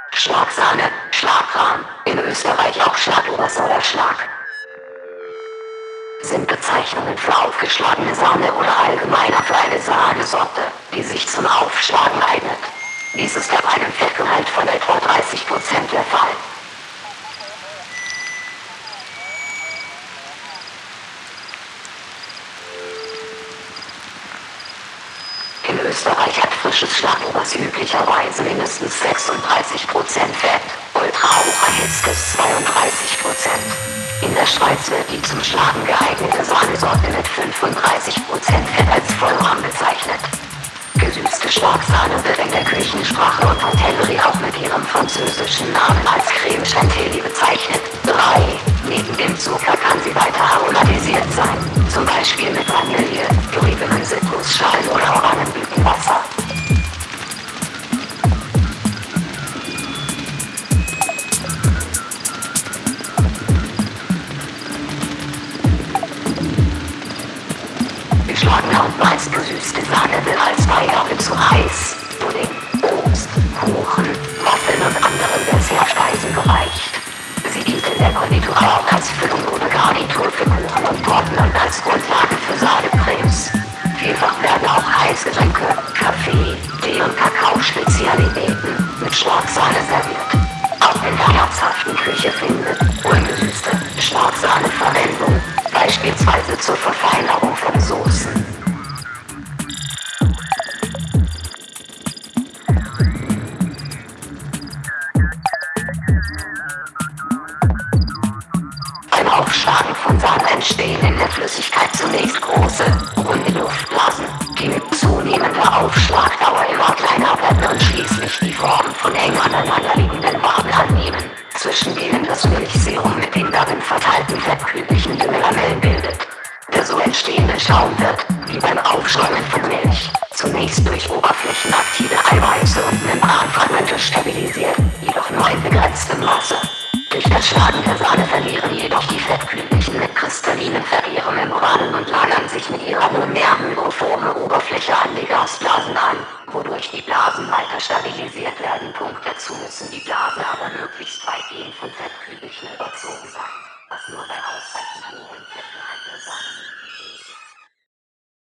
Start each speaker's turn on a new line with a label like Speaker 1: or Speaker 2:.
Speaker 1: Schlagsahne, Schlagrahm, in Österreich auch Schlagobers oder Schlag, sind Bezeichnungen für aufgeschlagene Sahne oder allgemeiner für eine Sahnesorte, die sich zum Aufschlagen eignet. Dies ist ab einem Fettgehalt von etwa 30% der Fall. In Österreich hat frisches Schlagobers üblicherweise mindestens 36% Fett, ultra-hocherhitztes 32%. In der Schweiz wird die zum Schlagen geeignete Sahnesorte mit 35% Fett als Vollrahm bezeichnet. Gesüßte Schlagsahne wird in der Küchensprache und Hotellerie auch mit ihrem französischen Namen als Creme Chantilly bezeichnet. 3. Neben dem Zucker kann sie weiter aromatisiert sein, zum Beispiel mit Vanille, geriebenem Zitrusschalen oder Orangenblütenwasser. Geschlagene und meist gesüßte Sahne wird als Beigabe zu Reis, Pudding, Obst, Kuchen, Waffeln und anderen Dessertspeisen gereicht. Sie dient in der Konditorei auch als Füllung oder Garnitur für Kuchen und Torten und als Grundlage für Sahnecremes. Vielfach werden auch Heißgetränke, Kaffee, Tee und Kakao-Spezialitäten mit Schlagsahne serviert. Auch in der herzhaften Küche findet ungesüßte Schlagsahne Verwendung, beispielsweise zur Verfeinerung von Soßen. Beim Aufschlagen von Sahne entstehen in der Flüssigkeit zunächst große, runde Luftblasen, die mit zunehmender Aufschlagdauer immer kleiner werden und schließlich die Form von eng aneinanderliegenden Waben annehmen, zwischen denen das Milchserum mit den darin verteilten fettkügelchen Lamellen bildet. Der so entstehende Schaum wird, wie beim Aufschäumen von Milch, zunächst durch oberflächenaktive Eiweiße und Membranfragmente stabilisiert, jedoch nur in begrenztem Maße. Durch das Schlagen der Sahne verlieren jedoch die Fettkügelchen mit kristallinen Fett ihre Membranen und lagern sich mit ihrer nunmehr hygroformen Oberfläche an die Gasblasen an, wodurch die Blasen weiter stabilisiert werden. Dazu müssen die Blasen aber möglichst weitgehend von Fettkügelchen überzogen sein, was nur bei ausreichend hohen Fett